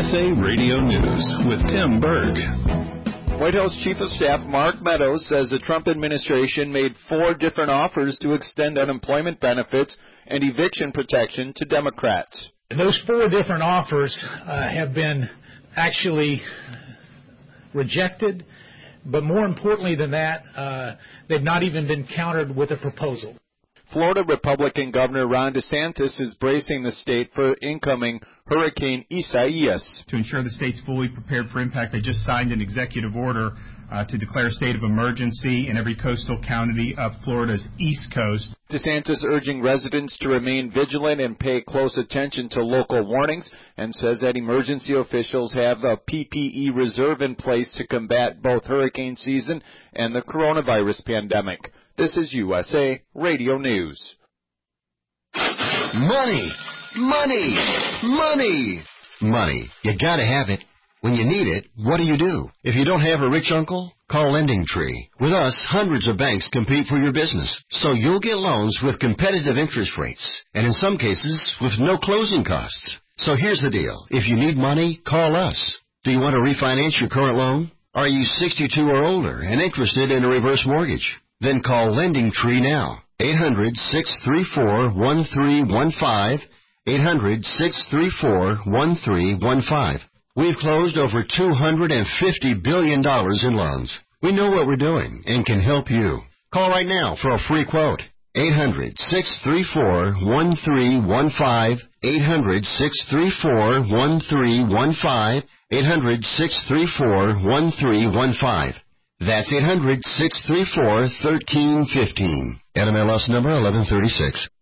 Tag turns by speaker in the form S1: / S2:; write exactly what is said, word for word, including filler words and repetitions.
S1: S A Radio News with Tim Berg.
S2: White House Chief of Staff Mark Meadows says the Trump administration made four different offers to extend unemployment benefits and eviction protection to Democrats.
S3: Those four different offers uh, have been actually rejected, but more importantly than that, uh, they've not even been countered with a proposal.
S2: Florida Republican Governor Ron DeSantis is bracing the state for incoming Hurricane Isaias.
S4: To ensure the state's fully prepared for impact, they just signed an executive order uh, to declare a state of emergency in every coastal county of Florida's east coast.
S2: DeSantis urging residents to remain vigilant and pay close attention to local warnings, and says that emergency officials have a P P E reserve in place to combat both hurricane season and the coronavirus pandemic. This is U S A Radio News.
S5: Money, money, money, money. You gotta have it. When you need it, what do you do? If you don't have a rich uncle, call LendingTree. With us, hundreds of banks compete for your business, so you'll get loans with competitive interest rates, and in some cases, with no closing costs. So here's the deal. If you need money, call us. Do you want to refinance your current loan? Are you sixty-two or older and interested in a reverse mortgage? Then call LendingTree now. eight hundred, six three four, one three one five. eight hundred, six three four, one three one five. We've closed over two hundred fifty billion dollars in loans. We know what we're doing and can help you. Call right now for a free quote. eight hundred, six three four, one three one five. eight hundred, six three four, one three one five. eight hundred, six three four, one three one five. That's eight hundred, six three four, one three one five. N M L S number eleven thirty-six.